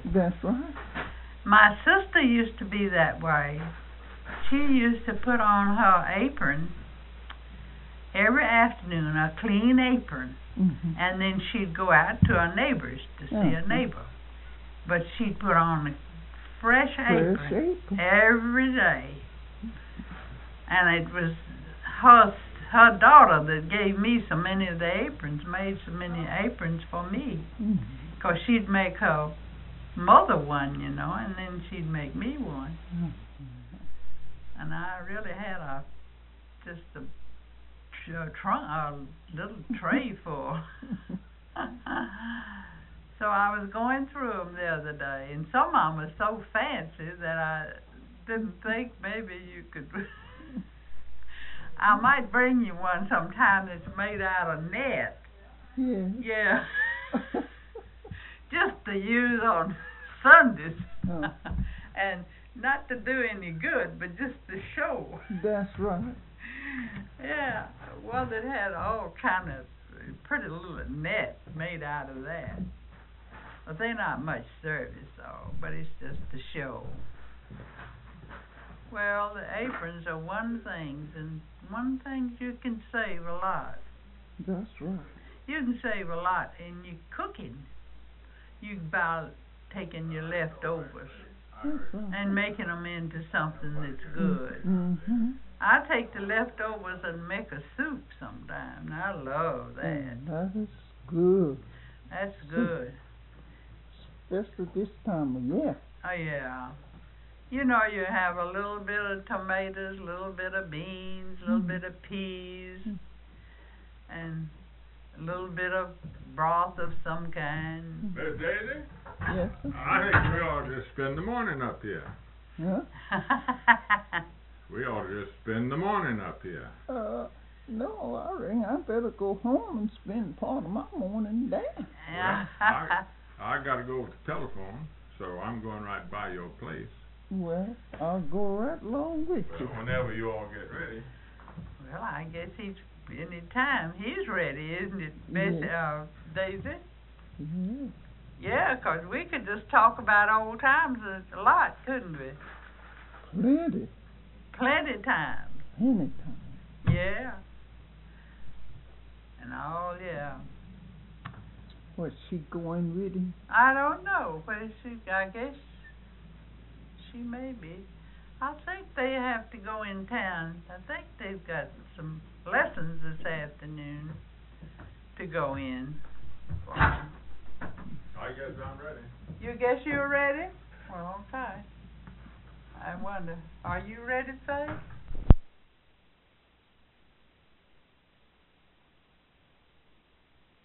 That's right. My sister used to be that way. She used to put on her apron every afternoon, a clean apron, and then she'd go out to her neighbors to see a neighbor. But she'd put on a fresh apron every day. And it was her daughter that gave me so many of the aprons, made so many aprons for me. Because she'd make her mother one, you know, and then she'd make me one. And I really had just a little tray full. So I was going through them the other day, and some of them were so fancy that I didn't think maybe you could. I might bring you one sometime that's made out of net. Yeah. Just to use on Sundays. And not to do any good, but just to show. That's right. Yeah. Well, it had all kind of pretty little nets made out of that. But they're not much service, though, but it's just to show. Well, the aprons are one thing, and one thing you can save a lot. That's right. You can save a lot in your cooking. You by taking your leftovers and making them into something that's good. I take the leftovers and make a soup sometime. I love that. That is good. That's good. Especially this time of year. Oh, yeah. You know, you have a little bit of tomatoes, a little bit of beans, a little bit of peas, and a little bit of broth of some kind. Miss Daisy? Yes, sir. I think we ought to just spend the morning up here. Huh? We ought to just spend the morning up here. No, I reckon I better go home and spend part of my morning there. Yeah. Well, I got to go with the telephone, so I'm going right by your place. Well, I'll go right along with you. Well, whenever you all get ready. Well, I guess any time he's ready, isn't it, Daisy? Yeah, 'cause we could just talk about old times a lot, couldn't we? Plenty times. Anytime. Yeah. And all, yeah. Was she going with him? I don't know. I guess she may be. I think they have to go in town. I think they've got some lessons this afternoon to go in. I guess I'm ready. You guess you're ready? Well, okay. I wonder, are you ready, Faith?